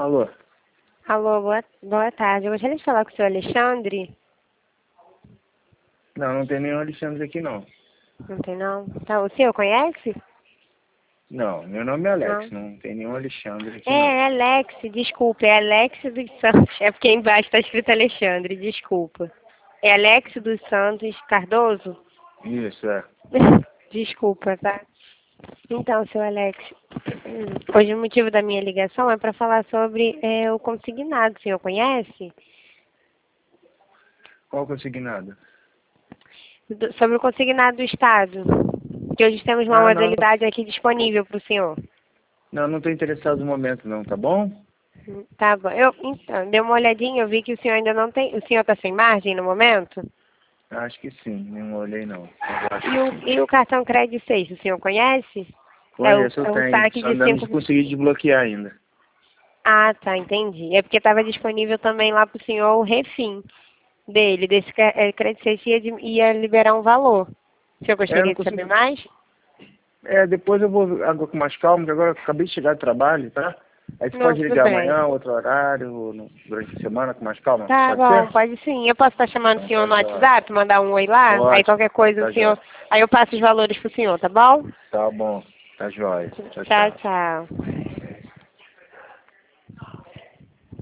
Alô? Alô, boa tarde. Eu gostaria de falar com o senhor Alexandre. Não, não tem nenhum Alexandre aqui, não. Não tem, não? Tá, o senhor conhece? Não, meu nome é Alex, Não. não tem nenhum Alexandre aqui, não. É Alex, desculpa. É Alex dos Santos. É porque embaixo está escrito Alexandre, desculpa. É Alex dos Santos Cardoso? Isso, é. Desculpa, tá? Então, seu Alex, hoje o motivo da minha ligação é para falar sobre o consignado. O senhor conhece? Qual consignado? Sobre o consignado do Estado. Que hoje temos uma Ah, não, não. modalidade aqui disponível para o senhor. Não, não tô interessado no momento, não, tá bom? Tá bom. Então, dei uma olhadinha, eu vi que o senhor ainda não tem. O senhor está sem margem no momento? Acho que sim, não olhei, não. E o cartão crédito 6, o senhor conhece? Conheço, eu É o tenho, saque só de ainda não 5. consegui desbloquear ainda. Ah, tá, entendi. É porque estava disponível também lá para o senhor o refim dele, desse crédito 6 ia liberar um valor. O senhor É, eu não gostaria de saber consigo. mais? Depois eu vou água com mais calma, que agora eu acabei de chegar do trabalho, tá? Aí você Não, pode tudo ligar bem. amanhã, outro horário, ou durante a semana com mais calma, Tá pode ser? bom, pode sim. Eu posso estar chamando o Então senhor tá no jóia. WhatsApp, mandar um oi lá? Aí Pode, qualquer coisa o tá senhor. jóia. Aí eu passo os valores pro senhor, tá bom? Tá bom, tá jóia. Tchau, Tchau, tchau. tchau.